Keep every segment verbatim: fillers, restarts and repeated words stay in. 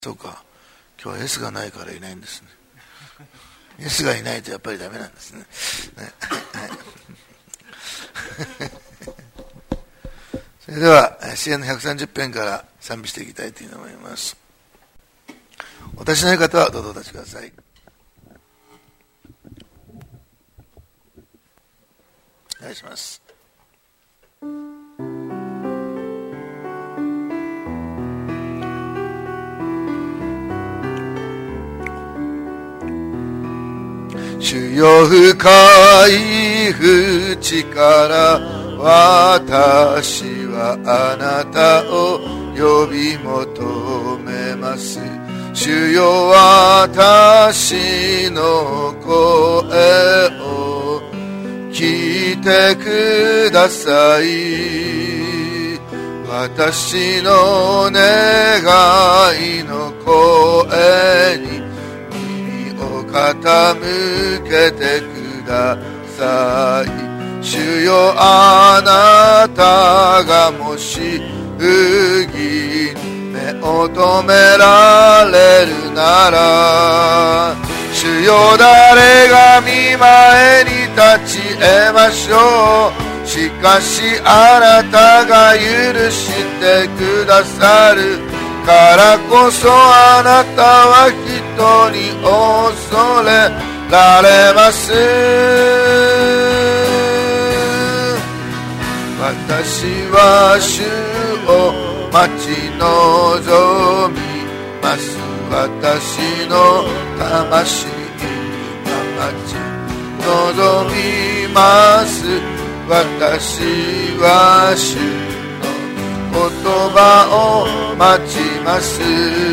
そうか、今日は S がないからいないんですね。S がいないとやっぱりダメなんですね。ねそれでは詩編のひゃくさんじゅっ編から賛美していきたいと思います。お立ちの方はどうぞお立ちください。お願いします。主よ深い淵から私はあなたを呼び求めます。主よ私の声を聞いてください。私の願いの声に傾けてください。主よあなたがもし不義に目を留められるなら、主よ誰が御前に立ち得ましょう。しかしあなたが許してくださるからこそ、あなたは人に恐れられます。私は主を待ち望みます。私の魂が待ち望みます。私は主言葉を待ちます。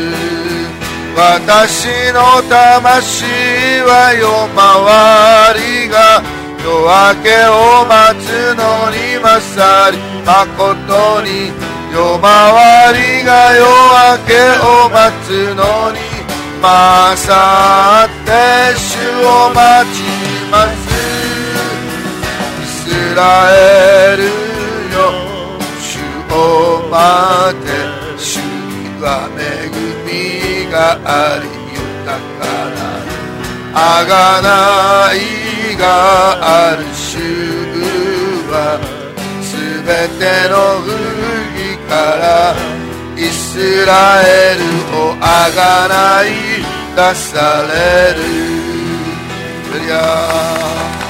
私の魂は夜回りが夜明けを待つのに勝り、誠に夜回りが夜明けを待つのに勝って主を待ちます。イスラエルよを待て、主には恵みがあり豊かなあがないがある。主はすべての不義からイスラエルをあがない出される。ハレルヤ。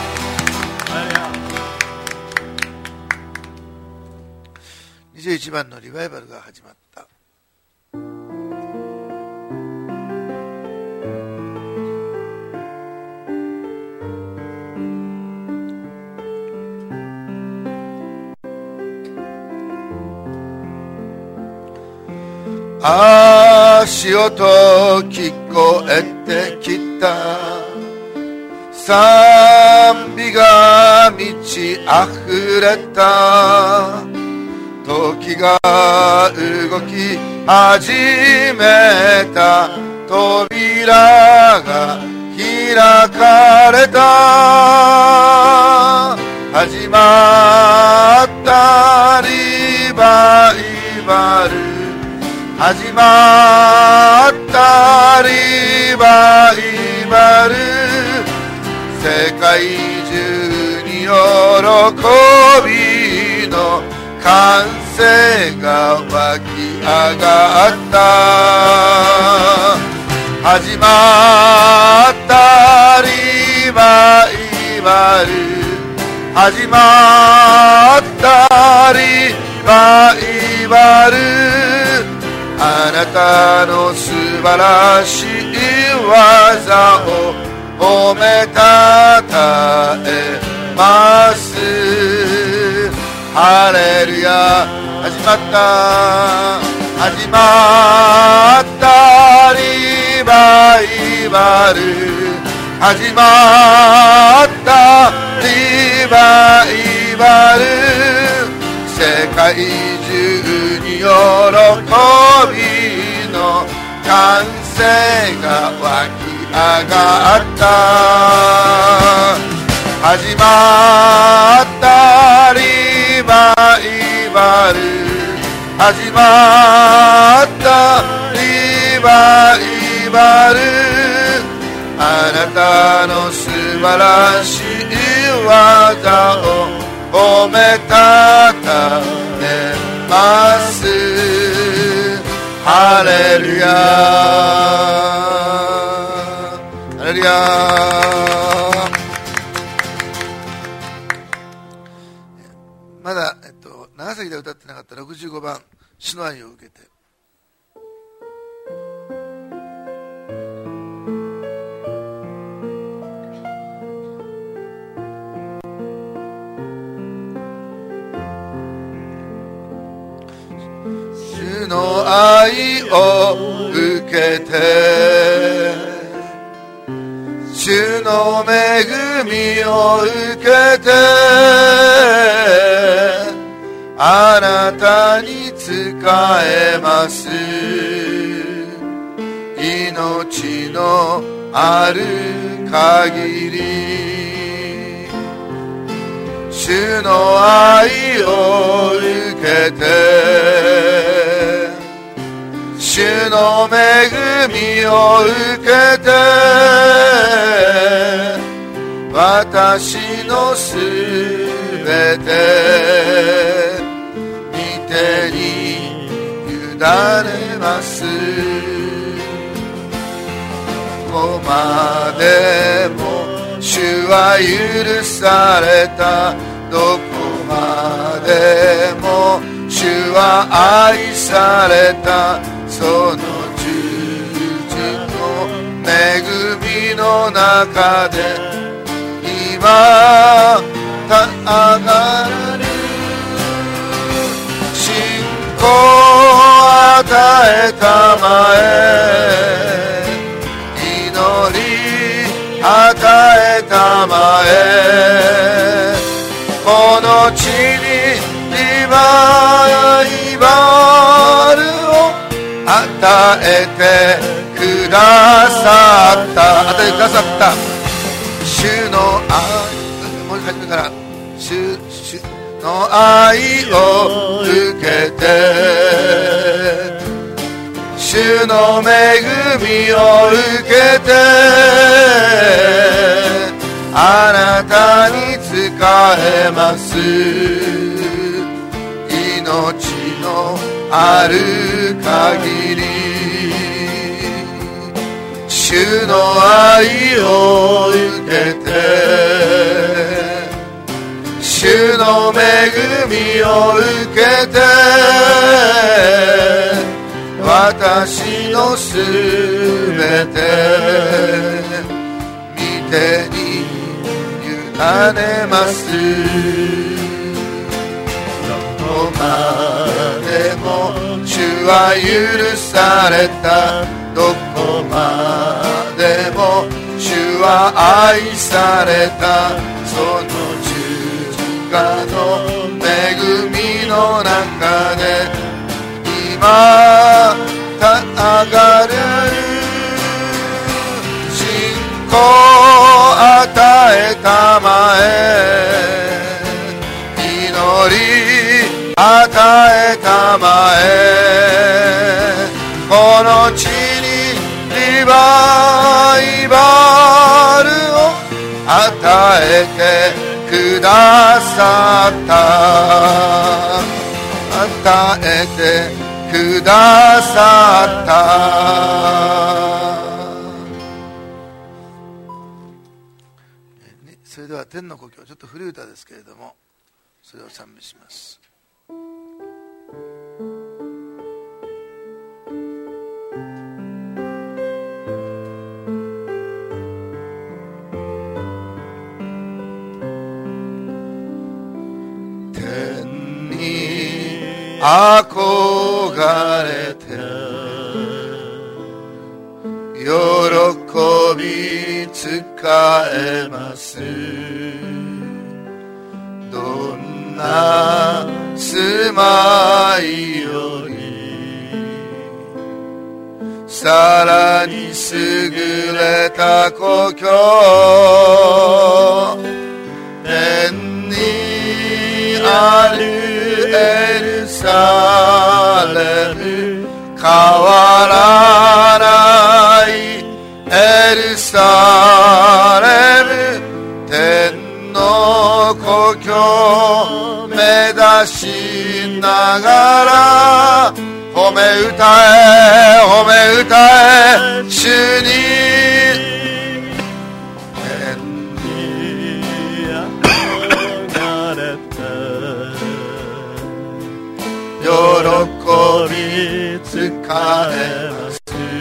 にじゅういちばんのリバイバルが始まった。足音聞こえてきた。賛美が満ち溢れた。時が動き始めた。扉が開かれた。始まったリバイバル。始まったリバイバル。世界中に喜びの歓声が湧き上がった。始まったリバイバル。始まったリバイバル。あなたの素晴らしい技を褒めたたえます。ハレルヤ。始まった始まったリバイバル。始まったリバイバル。世界中に喜びの歓声が湧き上がった。始まったリバイバル。始まったリバイバル、あなたの素晴らしい技を褒めたたえます。ハレルヤハレルヤ。まだ、えっと、長崎で歌ってなかったろくじゅうごばん、主の愛を受けて。主の愛を受けて、主の恵みを受けて、あなたに仕えます。命のある限り、主の愛を受けて、主の恵みを受けて、私のすべて御手に委ねます。どこまでも主は許された、どこまでも主は愛された、その十字の恵みの中で今た上がる信仰を与えたまえ、祈り与えたまえ、この地にリバイバルを与えてくださった、与えてくださった主の愛、もう一回始めから、主、主の愛を受けて、主の恵みを受けて、あなたに仕えます。命のある限り、主の愛を受けて、主の恵みを受けて、私のすべて御手に委ねます。どこまでも主は許された、どこまでも主は愛された、その十字架の恵みの中で今た上がる信仰を与えたまえ、祈り与えたまえ、この地にリバイバルを与えてくださった、与えてくださった。それでは天の故郷、ちょっと古い歌ですけれども、それを賛美します。天に憧れて喜び仕えます。どんな住まいよりさらに優れた故郷、天にあるエルサレム変わら出しながら褒め歌え褒め歌え主に天に憧れて喜び疲れます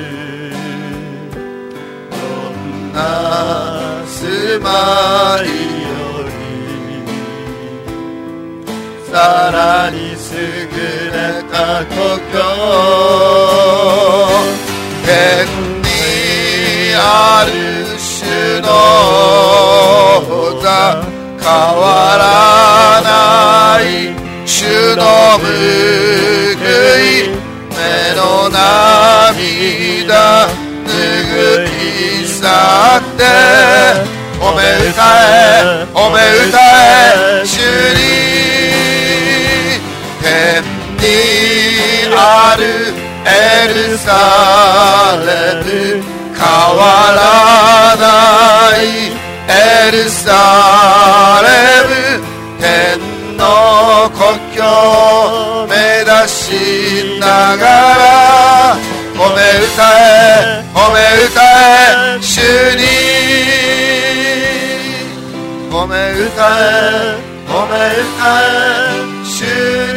どんな住まいよりさらに優れた故郷天にある主の座変わらない主の報い目の涙拭い去って褒め歌え褒め歌え主に天にあるエルサレム変わらないエルサレム天の故郷目指しながら褒め歌え褒め歌え主に褒め歌え褒め歌え主に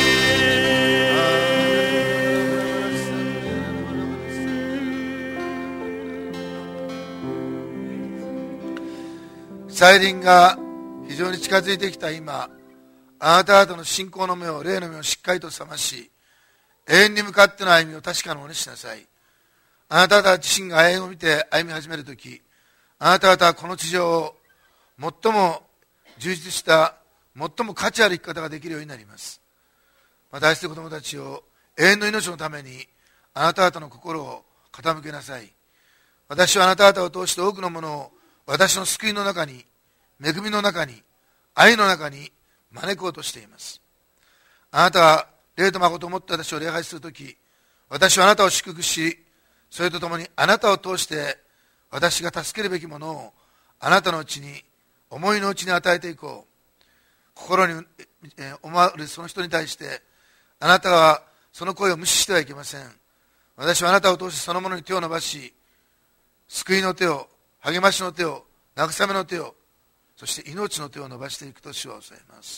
再臨が非常に近づいてきた今、あなた方の信仰の目を霊の目をしっかりと覚まし永遠に向かっての歩みを確かなものにしなさい。あなた方自身が永遠を見て歩み始めるとき、あなた方はこの地上を最も充実した最も価値ある生き方ができるようになります。また愛する子供たちを永遠の命のためにあなた方の心を傾けなさい。私はあなた方を通して多くのものを私の救いの中に、恵みの中に、愛の中に招こうとしています。あなたは霊と誠を持って私を礼拝するとき、私はあなたを祝福し、それとともにあなたを通して私が助けるべきものをあなたのうちに、思いのうちに与えていこう。心に思われるその人に対してあなたはその声を無視してはいけません。私はあなたを通してそのものに手を伸ばし、救いの手を、励ましの手を、慰めの手を、そして命の手を伸ばしていくと主は教えます。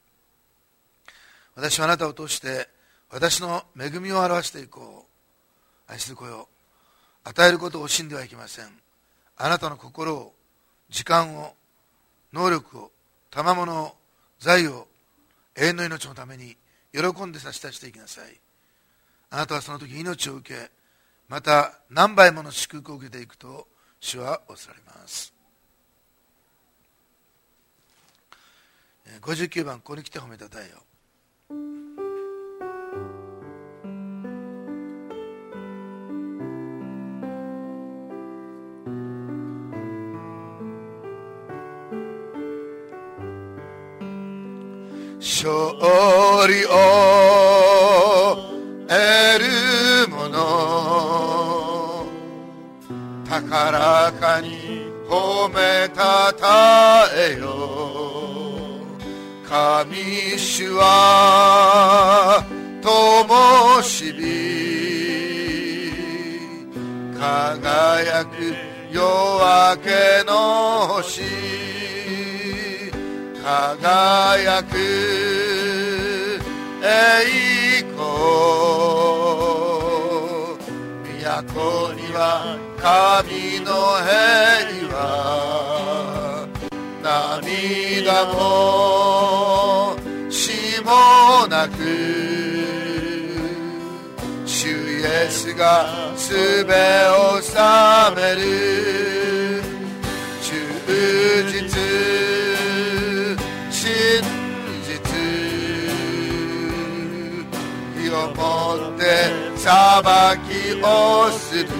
私はあなたを通して私の恵みを表していこう。愛する子よ、与えることを惜しんではいけません。あなたの心を、時間を、能力を、賜物を、財を永遠の命のために喜んで差し出していきなさい。あなたはその時命を受け、また何倍もの祝福を受けていくと主はおっしゃられます。ごじゅうきゅうばん、ここに来て褒めたたえよ。勝利を得る者、高らかに褒めたたえよ。神主は灯火、輝く夜明けの星、輝く栄光、都には神の平和、涙も死もなく、主イエスがすべを治める。忠実真実、義をもって裁きをする。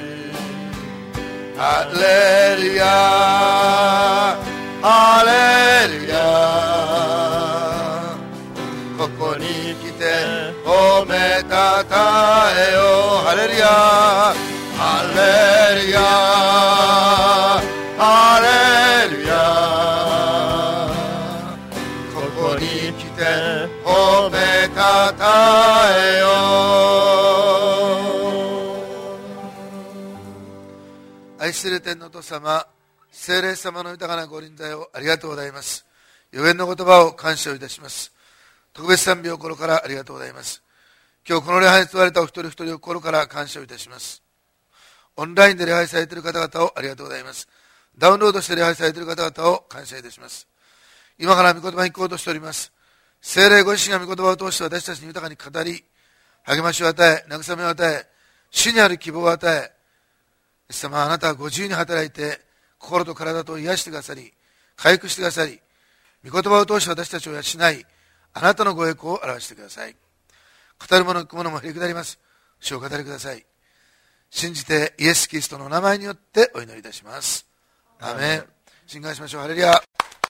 ハレルヤハレルヤ、ここに来て褒めたたえよ。ハレルヤハレルヤハレルヤ、ここに来て愛する天のお父様、聖霊様の豊かなご臨在をありがとうございます。予言の言葉を感謝をいたします。特別賛美を心からありがとうございます。今日この礼拝に使われたお一人一人を心から感謝をいたします。オンラインで礼拝されている方々をありがとうございます。ダウンロードして礼拝されている方々を感謝いたします。今から御言葉に行こうとしております。聖霊ご自身が御言葉を通して私たちに豊かに語り、励ましを与え、慰めを与え、主にある希望を与え、イエス様、あなたはご自由に働いて、心と体と癒してくださり、回復してくださり、御言葉を通して私たちを養い、あなたのご栄光を表してください。語る者聞く者もへりくだります。主を語りください。信じてイエス・キリストのお名前によってお祈りいたします。アーメン。信願しましょう。ハレルヤ。